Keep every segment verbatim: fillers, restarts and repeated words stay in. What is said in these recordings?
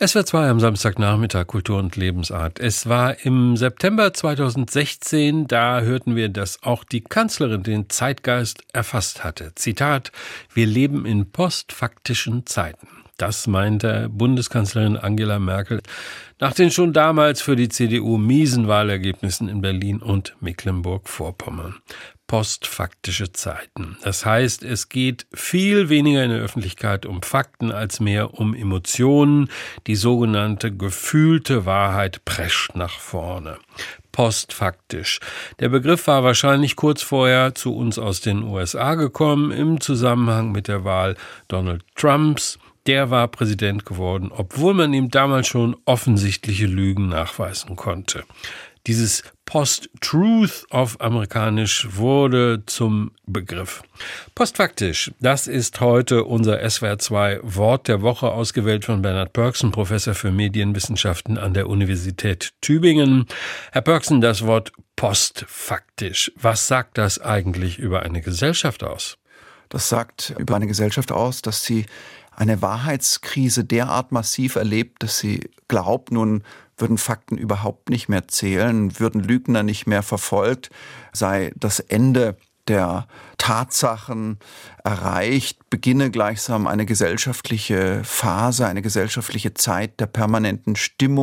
S W R zwei am Samstagnachmittag, Kultur und Lebensart. Es war im September zweitausendsechzehn, da hörten wir, dass auch die Kanzlerin den Zeitgeist erfasst hatte. Zitat: Wir leben in postfaktischen Zeiten. Das meinte Bundeskanzlerin Angela Merkel nach den schon damals für die C D U miesen Wahlergebnissen in Berlin und Mecklenburg-Vorpommern. Postfaktische Zeiten. Das heißt, es geht viel weniger in der Öffentlichkeit um Fakten als mehr um Emotionen. Die sogenannte gefühlte Wahrheit prescht nach vorne. Postfaktisch. Der Begriff war wahrscheinlich kurz vorher zu uns aus den U S A gekommen im Zusammenhang mit der Wahl Donald Trumps. Der war Präsident geworden, obwohl man ihm damals schon offensichtliche Lügen nachweisen konnte. Dieses Post-Truth auf Amerikanisch wurde zum Begriff. Postfaktisch, das ist heute unser S W R zwei Wort der Woche, ausgewählt von Bernhard Pörksen, Professor für Medienwissenschaften an der Universität Tübingen. Herr Pörksen, das Wort postfaktisch, was sagt das eigentlich über eine Gesellschaft aus? Das sagt über eine Gesellschaft aus, dass sie eine Wahrheitskrise derart massiv erlebt, dass sie glaubt, nun würden Fakten überhaupt nicht mehr zählen, würden Lügner nicht mehr verfolgt, sei das Ende der Tatsachen erreicht, beginne gleichsam eine gesellschaftliche Phase, eine gesellschaftliche Zeit der permanenten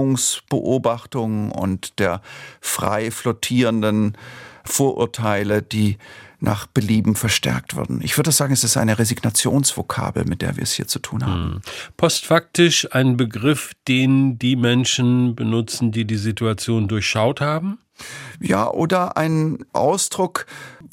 Stimmungsbeobachtung und der frei flottierenden Vorurteile, die nach Belieben verstärkt wurden. Ich würde sagen, es ist eine Resignationsvokabel, mit der wir es hier zu tun haben. Postfaktisch ein Begriff, den die Menschen benutzen, die die Situation durchschaut haben? Ja, oder ein Ausdruck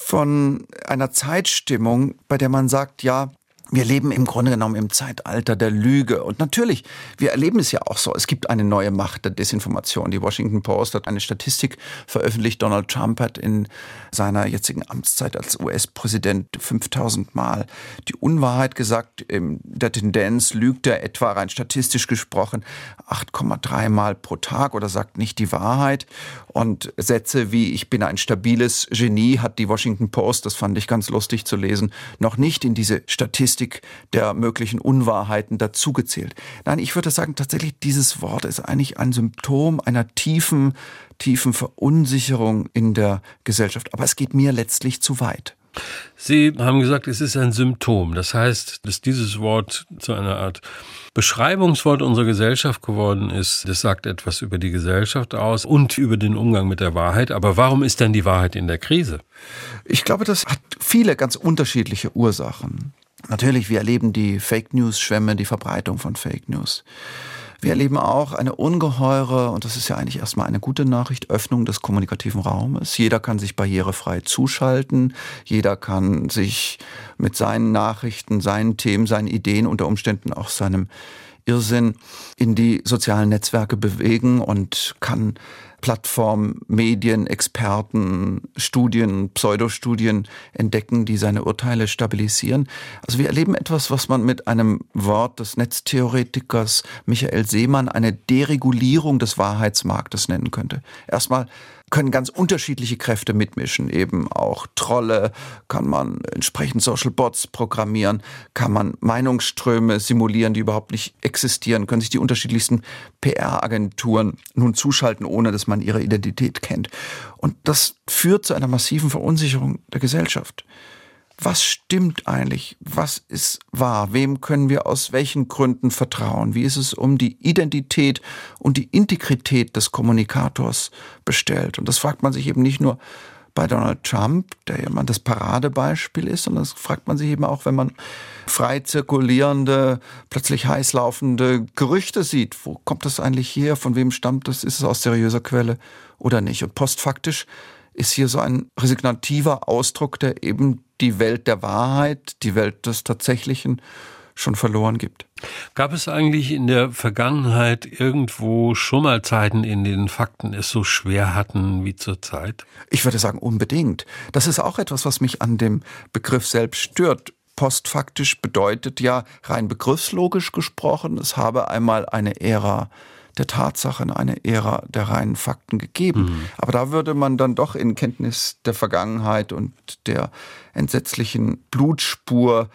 von einer Zeitstimmung, bei der man sagt, ja, wir leben im Grunde genommen im Zeitalter der Lüge. Und natürlich, wir erleben es ja auch so. Es gibt eine neue Macht der Desinformation. Die Washington Post hat eine Statistik veröffentlicht. Donald Trump hat in seiner jetzigen Amtszeit als U S-Präsident fünftausend Mal die Unwahrheit gesagt. In der Tendenz lügt er etwa rein statistisch gesprochen acht Komma drei Mal pro Tag oder sagt nicht die Wahrheit. Und Sätze wie "Ich bin ein stabiles Genie" hat die Washington Post, das fand ich ganz lustig zu lesen, noch nicht in diese Statistik der möglichen Unwahrheiten dazugezählt. Nein, ich würde sagen, tatsächlich dieses Wort ist eigentlich ein Symptom einer tiefen, tiefen Verunsicherung in der Gesellschaft. Aber es geht mir letztlich zu weit. Sie haben gesagt, es ist ein Symptom. Das heißt, dass dieses Wort zu einer Art Beschreibungswort unserer Gesellschaft geworden ist. Das sagt etwas über die Gesellschaft aus und über den Umgang mit der Wahrheit. Aber warum ist denn die Wahrheit in der Krise? Ich glaube, das hat viele ganz unterschiedliche Ursachen. Natürlich, wir erleben die Fake-News-Schwämme, die Verbreitung von Fake News. Wir erleben auch eine ungeheure, und das ist ja eigentlich erstmal eine gute Nachricht, Öffnung des kommunikativen Raumes. Jeder kann sich barrierefrei zuschalten. Jeder kann sich mit seinen Nachrichten, seinen Themen, seinen Ideen, unter Umständen auch seinem Irrsinn in die sozialen Netzwerke bewegen und kann Plattformen, Medien, Experten, Studien, Pseudostudien entdecken, die seine Urteile stabilisieren. Also wir erleben etwas, was man mit einem Wort des Netztheoretikers Michael Seemann eine Deregulierung des Wahrheitsmarktes nennen könnte. Erstmal können ganz unterschiedliche Kräfte mitmischen, eben auch Trolle, kann man entsprechend Social Bots programmieren, kann man Meinungsströme simulieren, die überhaupt nicht existieren, können sich die unterschiedlichsten P R-Agenturen nun zuschalten, ohne dass man ihre Identität kennt. Und das führt zu einer massiven Verunsicherung der Gesellschaft. Was stimmt eigentlich? Was ist wahr? Wem können wir aus welchen Gründen vertrauen? Wie ist es um die Identität und die Integrität des Kommunikators bestellt? Und das fragt man sich eben nicht nur bei Donald Trump, der ja mal das Paradebeispiel ist, sondern das fragt man sich eben auch, wenn man frei zirkulierende, plötzlich heiß laufende Gerüchte sieht. Wo kommt das eigentlich her? Von wem stammt das? Ist es aus seriöser Quelle oder nicht? Und postfaktisch ist hier so ein resignativer Ausdruck, der eben die Welt der Wahrheit, die Welt des Tatsächlichen schon verloren gibt. Gab es eigentlich in der Vergangenheit irgendwo schon mal Zeiten, in denen Fakten es so schwer hatten wie zurzeit? Ich würde sagen, unbedingt. Das ist auch etwas, was mich an dem Begriff selbst stört. Postfaktisch bedeutet ja rein begriffslogisch gesprochen, es habe einmal eine Ära der Tatsachen, eine Ära der reinen Fakten gegeben. Mhm. Aber da würde man dann doch in Kenntnis der Vergangenheit und der entsetzlichen Blutspur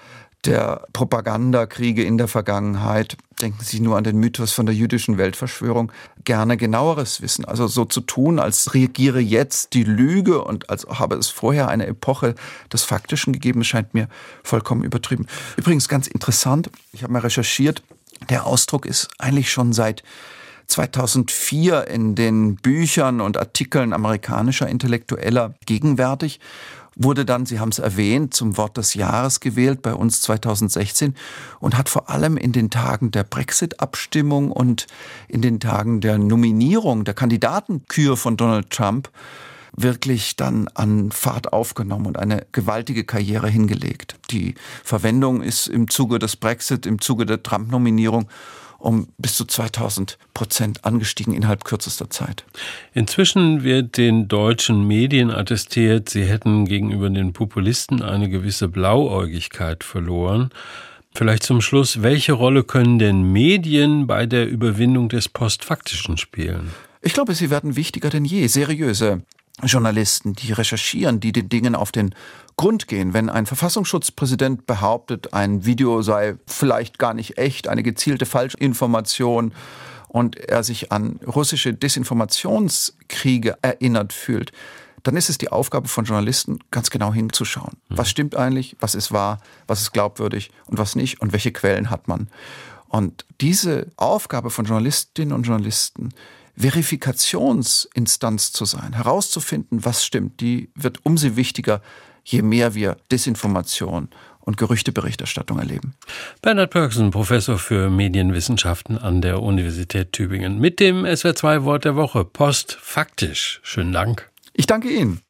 der Propagandakriege in der Vergangenheit, denken Sie nur an den Mythos von der jüdischen Weltverschwörung, gerne genaueres wissen. Also so zu tun, als reagiere jetzt die Lüge und als habe es vorher eine Epoche des Faktischen gegeben, scheint mir vollkommen übertrieben. Übrigens ganz interessant, ich habe mal recherchiert, der Ausdruck ist eigentlich schon seit zweitausendvier in den Büchern und Artikeln amerikanischer Intellektueller gegenwärtig, wurde dann, Sie haben es erwähnt, zum Wort des Jahres gewählt, bei uns zweitausendsechzehn, und hat vor allem in den Tagen der Brexit-Abstimmung und in den Tagen der Nominierung, der Kandidatenkür von Donald Trump wirklich dann an Fahrt aufgenommen und eine gewaltige Karriere hingelegt. Die Verwendung ist im Zuge des Brexit, im Zuge der Trump-Nominierung um bis zu zweitausend Prozent angestiegen innerhalb kürzester Zeit. Inzwischen wird den deutschen Medien attestiert, sie hätten gegenüber den Populisten eine gewisse Blauäugigkeit verloren. Vielleicht zum Schluss, welche Rolle können denn Medien bei der Überwindung des Postfaktischen spielen? Ich glaube, sie werden wichtiger denn je. Seriöse Journalisten, die recherchieren, die den Dingen auf den Grund gehen. Wenn ein Verfassungsschutzpräsident behauptet, ein Video sei vielleicht gar nicht echt, eine gezielte Falschinformation, und er sich an russische Desinformationskriege erinnert fühlt, dann ist es die Aufgabe von Journalisten, ganz genau hinzuschauen. Was stimmt eigentlich, was ist wahr, was ist glaubwürdig und was nicht und welche Quellen hat man. Und diese Aufgabe von Journalistinnen und Journalisten, Verifikationsinstanz zu sein, herauszufinden, was stimmt, die wird umso wichtiger, je mehr wir Desinformation und Gerüchteberichterstattung erleben. Bernhard Pörksen, Professor für Medienwissenschaften an der Universität Tübingen. Mit dem S W R zwei Wort der Woche, postfaktisch. Schönen Dank. Ich danke Ihnen.